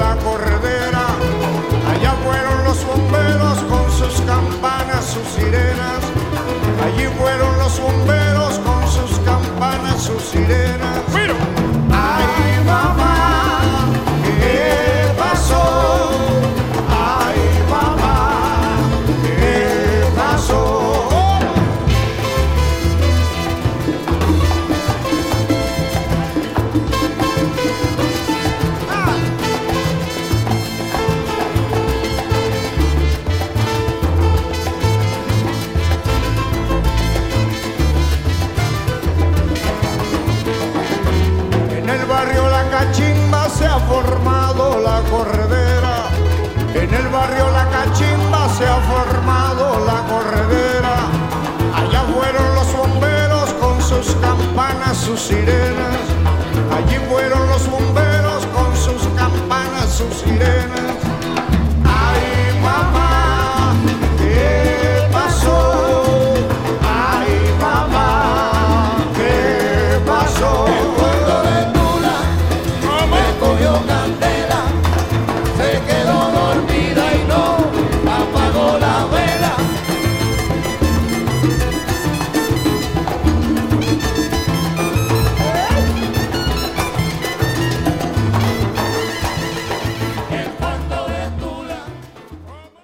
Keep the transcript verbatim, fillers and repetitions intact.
la corredera. Allá fueron los bomberos con sus campanas, sus sirenas. Allí fueron los bomberos con sus campanas, sus sirenas. Mira. Ay, mamá, ¿qué pasó? Ay, mamá, ¿qué pasó? Se ha formado la corredera, en el barrio la